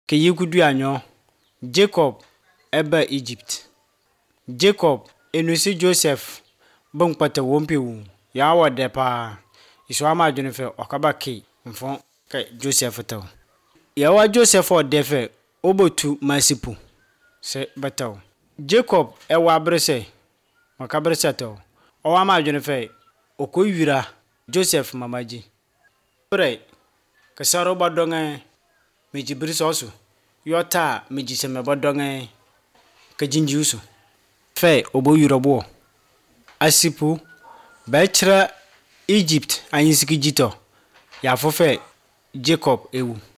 ke yikudu anyo Jacob eba Egypt. Jacob enusi Joseph bonkpata wompewu ya wode pa iso ama adwene fe okaba ke mfon ke Joseph taw ya wa Joseph odefe obotu masipu se bataw Jacob ewa brese makabrese taw o wa ma adwene fe okoyira Joseph mamaji pre kasaro badonge meji brisoso yota meji se mebodonge ka jinjiuso fe obo yurobo asipu bechra Egypt anyisiki jito ya fofe Jacob ewu